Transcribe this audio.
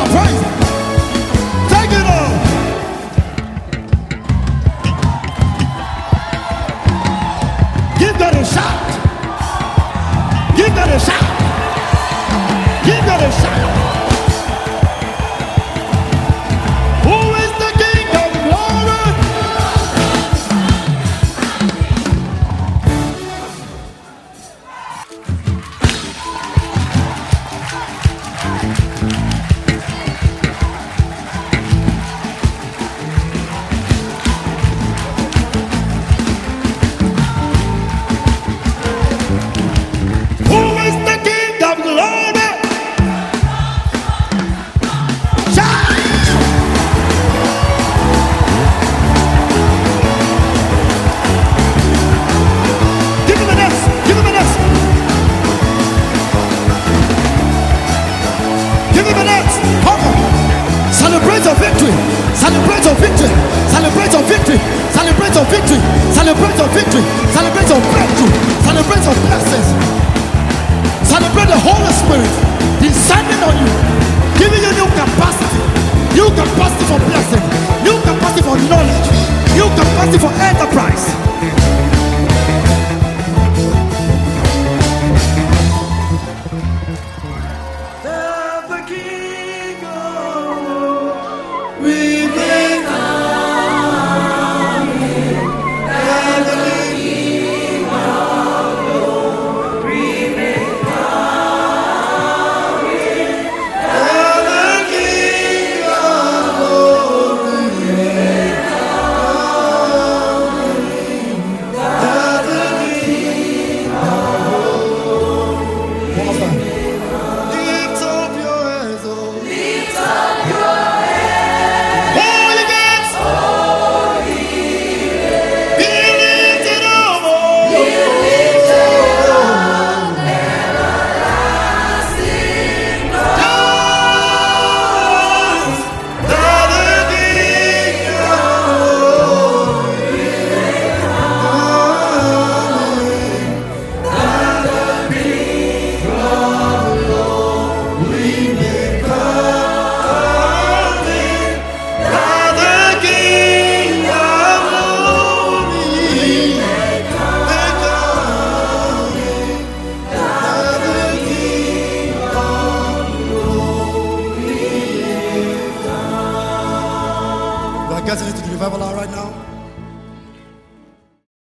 praise. Take it on. Give God a shout. Give God a shout. Give God a shout. Who is the King of glory? Who is the King of glory? Shout! Give him an S. Give him an S. Give him an S. Come on. Celebrate your victory. Celebrate your victory. Celebrate your victory. Celebrate your victory. Celebrate your victory. Celebrate your breakthrough. Celebrate your blessings. Celebrate the Holy Spirit descending on you, giving you new capacity for blessing, new capacity for knowledge, new capacity for enterprise. The King of remain coming, and the King of remain coming, and the King of remain coming, and the King of lift up your hands, oh. Lift up your hands. Holy hands. Be lifted up, oh. Be lifted up, everlasting doors. That the King of glory may come. That the King of glory may come. That the King of glory may come. That the King of glory may come. We are getting into the revival hour right now.